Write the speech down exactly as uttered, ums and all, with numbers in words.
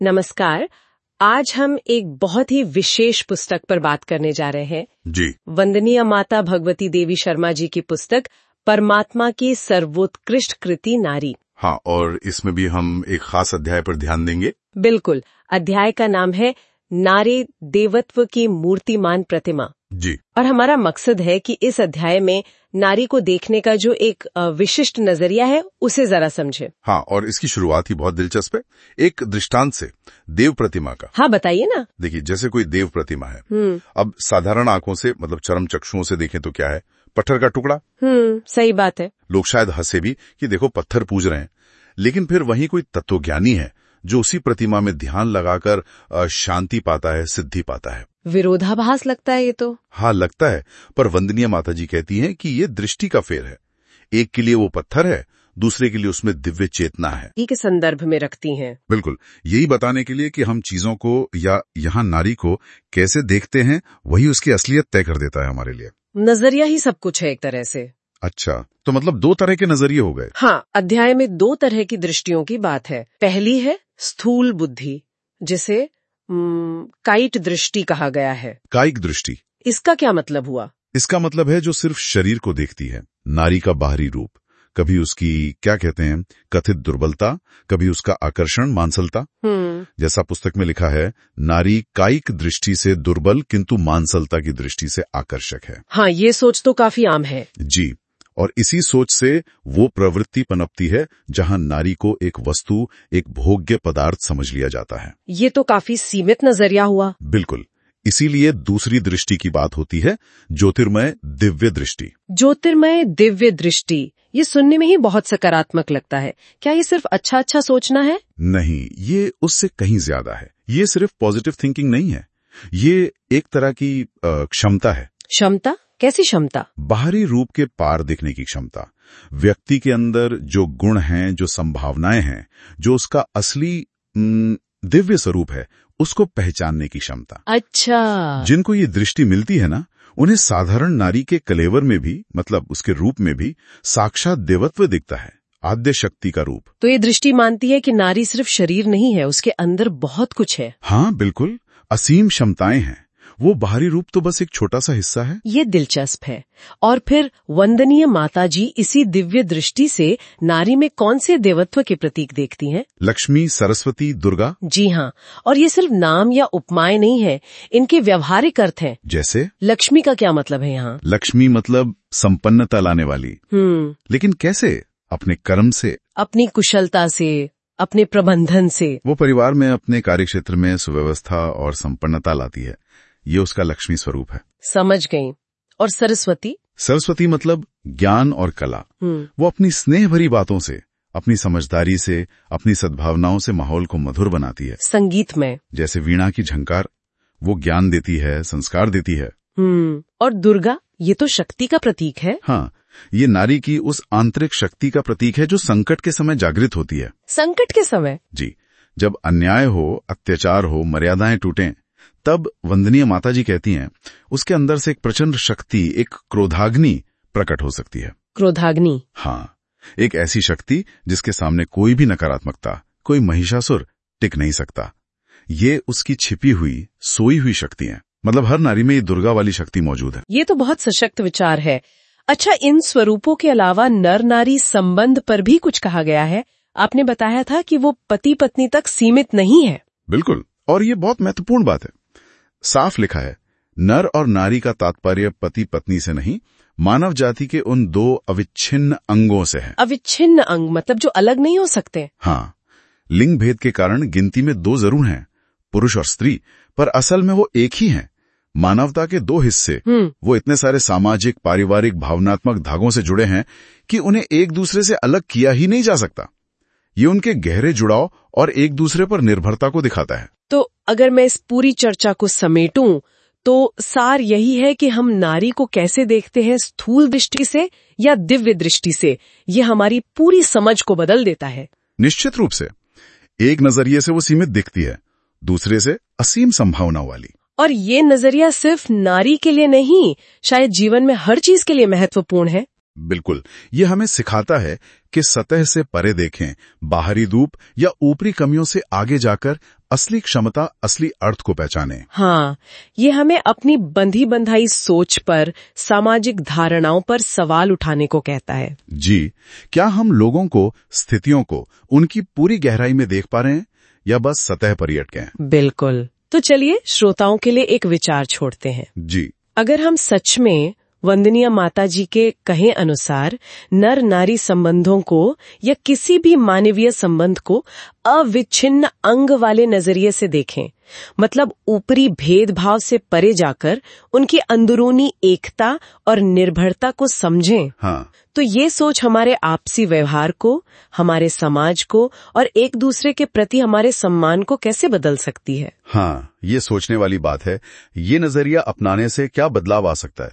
नमस्कार। आज हम एक बहुत ही विशेष पुस्तक पर बात करने जा रहे हैं जी। वंदनीय माता भगवती देवी शर्मा जी की पुस्तक परमात्मा की सर्वोत्कृष्ट कृति नारी। हाँ, और इसमें भी हम एक खास अध्याय पर ध्यान देंगे। बिल्कुल। अध्याय का नाम है नारी देवत्व की मूर्तिमान प्रतिमा। जी। और हमारा मकसद है कि इस अध्याय में नारी को देखने का जो एक अ, विशिष्ट नजरिया है उसे जरा समझे। हाँ, और इसकी शुरुआत ही बहुत दिलचस्प है, एक दृष्टांत से, देव प्रतिमा का। हाँ, बताइए ना। देखिए, जैसे कोई देव प्रतिमा है, हम्म अब साधारण आंखों से, मतलब चरम चक्षुओं से देखें तो क्या है? पत्थर का टुकड़ा। हम्म सही बात है। लोग शायद हंसे भी कि देखो पत्थर पूज रहे हैं, लेकिन फिर वहीं कोई तत्वज्ञानी है जो उसी प्रतिमा में ध्यान लगाकर अ, शांति पाता है, सिद्धि पाता है। विरोधाभास लगता है ये तो। हाँ, लगता है, पर वंदनीय माता जी कहती हैं कि ये दृष्टि का फेर है। एक के लिए वो पत्थर है, दूसरे के लिए उसमें दिव्य चेतना है। ही के संदर्भ में रखती हैं। बिल्कुल, यही बताने के लिए कि हम चीजों को या यहाँ नारी को कैसे देखते हैं, वही उसकी असलियत तय कर देता है हमारे लिए। नजरिया ही सब कुछ है एक तरह से। अच्छा, तो मतलब दो तरह के नजरिए हो गए। हाँ, अध्याय में दो तरह की दृष्टियों की बात है। पहली है स्थूल बुद्धि, जिसे हम्म, काइट दृष्टि कहा गया है। कायिक दृष्टि, इसका क्या मतलब हुआ? इसका मतलब है जो सिर्फ शरीर को देखती है, नारी का बाहरी रूप, कभी उसकी क्या कहते हैं कथित दुर्बलता, कभी उसका आकर्षण, मांसलता। हम्म जैसा पुस्तक में लिखा है, नारी कायिक दृष्टि से दुर्बल किंतु मांसलता की दृष्टि से आकर्षक है। हाँ, ये सोच तो काफी आम है। जी, और इसी सोच से वो प्रवृत्ति पनपती है जहां नारी को एक वस्तु, एक भोग्य पदार्थ समझ लिया जाता है। ये तो काफी सीमित नजरिया हुआ। बिल्कुल, इसीलिए दूसरी दृष्टि की बात होती है, ज्योतिर्मय दिव्य दृष्टि। ज्योतिर्मय दिव्य दृष्टि, ये सुनने में ही बहुत सकारात्मक लगता है। क्या ये सिर्फ अच्छा अच्छा सोचना है? नहीं, ये उससे कहीं ज्यादा है। ये सिर्फ पॉजिटिव थिंकिंग नहीं है, ये एक तरह की अ, क्षमता है। क्षमता? कैसी क्षमता? बाहरी रूप के पार देखने की क्षमता, व्यक्ति के अंदर जो गुण हैं, जो संभावनाएं हैं, जो उसका असली न, दिव्य स्वरूप है, उसको पहचानने की क्षमता। अच्छा। जिनको ये दृष्टि मिलती है ना, उन्हें साधारण नारी के कलेवर में भी, मतलब उसके रूप में भी साक्षात देवत्व दिखता है, आद्य शक्ति का रूप। तो ये दृष्टि मानती है कि नारी सिर्फ शरीर नहीं है, उसके अंदर बहुत कुछ है। हाँ बिल्कुल, असीम क्षमताएं हैं। वो बाहरी रूप तो बस एक छोटा सा हिस्सा है। ये दिलचस्प है। और फिर वंदनीय माता जी इसी दिव्य दृष्टि से नारी में कौन से देवत्व के प्रतीक देखती हैं? लक्ष्मी, सरस्वती, दुर्गा। जी हाँ, और ये सिर्फ नाम या उपमाएं नहीं है, इनके व्यवहारिक अर्थ हैं। जैसे लक्ष्मी का क्या मतलब है यहाँ? लक्ष्मी मतलब संपन्नता लाने वाली। हम्म लेकिन कैसे? अपने कर्म से, अपनी कुशलता से, अपने प्रबंधन से। वो परिवार में अपने कार्यक्षेत्र में सुव्यवस्था और संपन्नता लाती है। ये उसका लक्ष्मी स्वरूप है। समझ गई। और सरस्वती? सरस्वती मतलब ज्ञान और कला। हम्म वो अपनी स्नेह भरी बातों से, अपनी समझदारी से, अपनी सद्भावनाओं से माहौल को मधुर बनाती है। संगीत में? जैसे वीणा की झंकार, वो ज्ञान देती है, संस्कार देती है। हम्म और दुर्गा, ये तो शक्ति का प्रतीक है। हाँ, ये नारी की उस आंतरिक शक्ति का प्रतीक है जो संकट के समय जागृत होती है। संकट के समय? जी, जब अन्याय हो, अत्याचार हो, मर्यादाएं टूटें, तब वंदनीय माता जी कहती हैं, उसके अंदर से एक प्रचंड शक्ति, एक क्रोधाग्नि प्रकट हो सकती है। क्रोधाग्नि? हाँ, एक ऐसी शक्ति जिसके सामने कोई भी नकारात्मकता, कोई महिषासुर टिक नहीं सकता। ये उसकी छिपी हुई, सोई हुई शक्ति है। मतलब हर नारी में ये दुर्गा वाली शक्ति मौजूद है। ये तो बहुत सशक्त विचार है। अच्छा, इन स्वरूपों के अलावा नर नारी संबंध पर भी कुछ कहा गया है। आपने बताया था कि वो पति पत्नी तक सीमित नहीं है। बिल्कुल, और ये बहुत महत्वपूर्ण बात है। साफ लिखा है, नर और नारी का तात्पर्य पति पत्नी से नहीं, मानव जाति के उन दो अविच्छिन्न अंगों से है। अविच्छिन्न अंग मतलब जो अलग नहीं हो सकते? हाँ, लिंग भेद के कारण गिनती में दो जरूर हैं, पुरुष और स्त्री, पर असल में वो एक ही हैं। मानवता के दो हिस्से, वो इतने सारे सामाजिक, पारिवारिक, भावनात्मक धागों से जुड़े हैं कि उन्हें एक दूसरे से अलग किया ही नहीं जा सकता। ये उनके गहरे जुड़ाव और एक दूसरे पर निर्भरता को दिखाता है। तो अगर मैं इस पूरी चर्चा को समेटूं, तो सार यही है कि हम नारी को कैसे देखते हैं, स्थूल दृष्टि से या दिव्य दृष्टि से, ये हमारी पूरी समझ को बदल देता है। निश्चित रूप से। एक नजरिए से वो सीमित दिखती है, दूसरे से असीम संभावनाओं वाली। और ये नजरिया सिर्फ नारी के लिए नहीं, शायद जीवन में हर चीज के लिए महत्वपूर्ण है। बिल्कुल, ये हमें सिखाता है कि सतह से परे देखें, बाहरी धूप या ऊपरी कमियों से आगे जाकर असली क्षमता, असली अर्थ को पहचानें। हाँ, ये हमें अपनी बंधी बंधाई सोच पर, सामाजिक धारणाओं पर सवाल उठाने को कहता है। जी, क्या हम लोगों को, स्थितियों को उनकी पूरी गहराई में देख पा रहे हैं या बस सतह पर ही अटके हैं? बिल्कुल। तो चलिए श्रोताओं के लिए एक विचार छोड़ते हैं। जी, अगर हम सच में वंदनीय माता जी के कहे अनुसार नर नारी संबंधों को या किसी भी मानवीय संबंध को अविच्छिन्न अंग वाले नजरिए से देखें, मतलब ऊपरी भेदभाव से परे जाकर उनकी अंदरूनी एकता और निर्भरता को समझें, हाँ, तो ये सोच हमारे आपसी व्यवहार को, हमारे समाज को और एक दूसरे के प्रति हमारे सम्मान को कैसे बदल सकती है। हाँ, ये सोचने वाली बात है। ये नजरिया अपनाने से क्या बदलाव आ सकता है?